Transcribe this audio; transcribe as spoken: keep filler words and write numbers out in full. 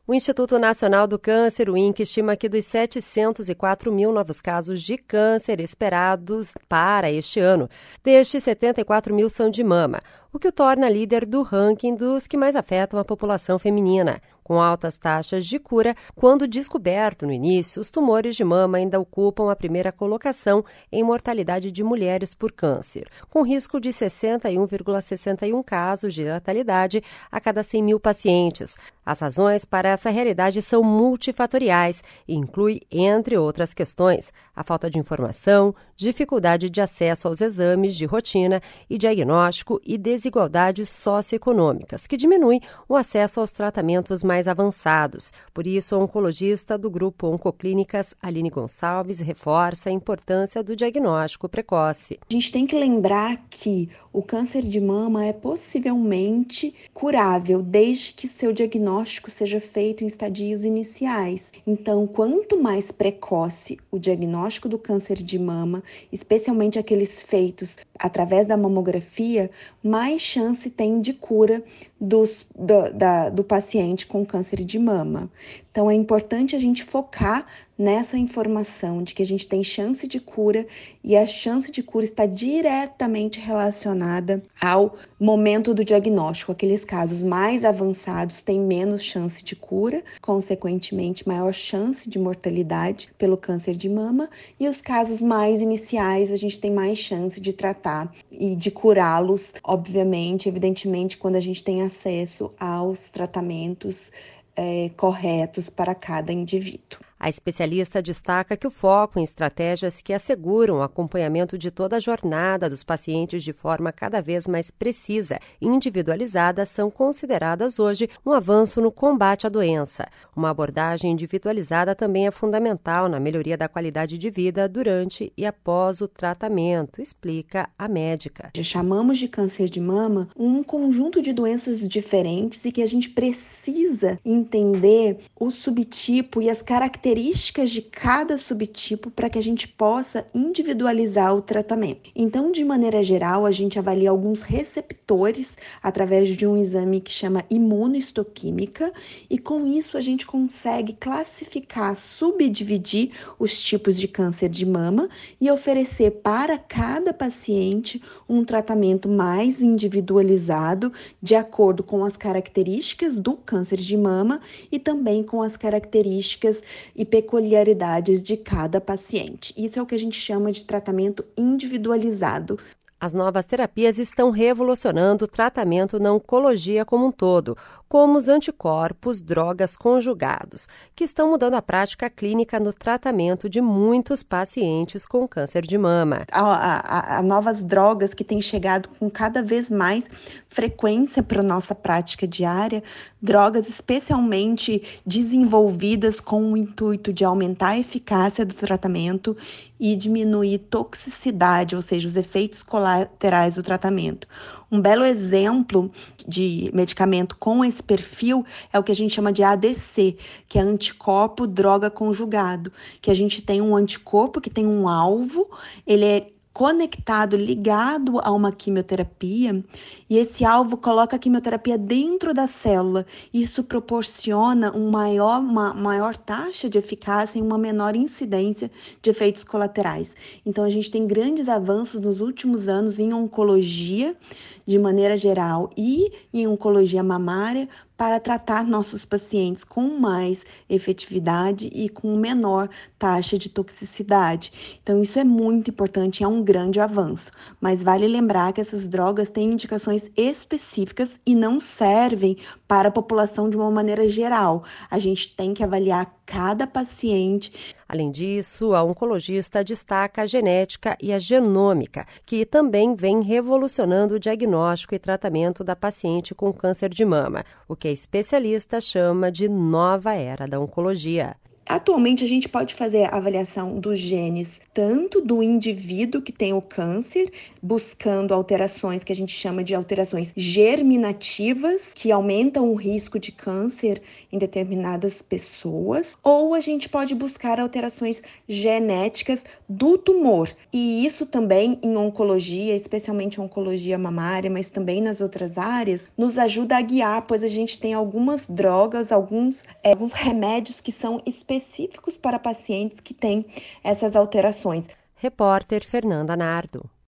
O Instituto Nacional do Câncer, o I N C, estima que dos setecentos e quatro mil novos casos de câncer esperados para este ano, destes setenta e quatro mil são de mama, o que o torna líder do ranking dos que mais afetam a população feminina. Com altas taxas de cura, quando descoberto no início, os tumores de mama ainda ocupam a primeira colocação em mortalidade de mulheres por câncer, com risco de sessenta e um vírgula sessenta e um casos de letalidade a cada cem mil pacientes. As razões para essa realidade são multifatoriais e inclui, entre outras questões, a falta de informação, dificuldade de acesso aos exames de rotina e diagnóstico e desigualdades socioeconômicas, que diminuem o acesso aos tratamentos mais avançados. Por isso, a oncologista do Grupo Oncoclínicas, Aline Gonçalves, reforça a importância do diagnóstico precoce. A gente tem que lembrar que o câncer de mama é possivelmente curável desde que seu diagnóstico seja feito em estadios iniciais. Então, quanto mais precoce o diagnóstico do câncer de mama, especialmente aqueles feitos através da mamografia, mais chance tem de cura dos, do, da, do paciente com câncer de mama. Então, é importante a gente focar nessa informação de que a gente tem chance de cura e a chance de cura está diretamente relacionada ao momento do diagnóstico. Aqueles casos mais avançados têm menos chance de cura, consequentemente, maior chance de mortalidade pelo câncer de mama, e os casos mais iniciais a gente tem mais chance de tratar e de curá-los, obviamente, evidentemente, quando a gente tem acesso aos tratamentos é, corretos para cada indivíduo. A especialista destaca que o foco em estratégias que asseguram o acompanhamento de toda a jornada dos pacientes de forma cada vez mais precisa e individualizada são consideradas hoje um avanço no combate à doença. Uma abordagem individualizada também é fundamental na melhoria da qualidade de vida durante e após o tratamento, explica a médica. Já chamamos de câncer de mama um conjunto de doenças diferentes e que a gente precisa entender o subtipo e as características características de cada subtipo para que a gente possa individualizar o tratamento. Então, de maneira geral, a gente avalia alguns receptores através de um exame que chama imunohistoquímica e com isso a gente consegue classificar, subdividir os tipos de câncer de mama e oferecer para cada paciente um tratamento mais individualizado de acordo com as características do câncer de mama e também com as características e peculiaridades de cada paciente. Isso é o que a gente chama de tratamento individualizado. As novas terapias estão revolucionando o tratamento na oncologia como um todo, como os anticorpos, drogas conjugados, que estão mudando a prática clínica no tratamento de muitos pacientes com câncer de mama. Há, há, há novas drogas que têm chegado com cada vez mais frequência para a nossa prática diária, drogas especialmente desenvolvidas com o intuito de aumentar a eficácia do tratamento e diminuir toxicidade, ou seja, os efeitos colaterais do tratamento. Um belo exemplo de medicamento com esse perfil é o que a gente chama de A D C, que é anticorpo droga conjugado, que a gente tem um anticorpo que tem um alvo, ele é conectado, ligado a uma quimioterapia, e esse alvo coloca a quimioterapia dentro da célula. Isso proporciona um maior, uma maior taxa de eficácia e uma menor incidência de efeitos colaterais. Então, a gente tem grandes avanços nos últimos anos em oncologia, de maneira geral, e em oncologia mamária, para tratar nossos pacientes com mais efetividade e com menor taxa de toxicidade. Então, isso é muito importante, é um grande avanço. Mas vale lembrar que essas drogas têm indicações específicas e não servem para a população de uma maneira geral. A gente tem que avaliar cada paciente. Além disso, a oncologista destaca a genética e a genômica, que também vem revolucionando o diagnóstico e tratamento da paciente com câncer de mama, o que a especialista chama de nova era da oncologia. Atualmente, a gente pode fazer a avaliação dos genes tanto do indivíduo que tem o câncer, buscando alterações que a gente chama de alterações germinativas, que aumentam o risco de câncer em determinadas pessoas, ou a gente pode buscar alterações genéticas do tumor. E isso também em oncologia, especialmente oncologia mamária, mas também nas outras áreas, nos ajuda a guiar, pois a gente tem algumas drogas, alguns, é, alguns remédios que são específicos para pacientes que têm essas alterações. Repórter Fernanda Nardo.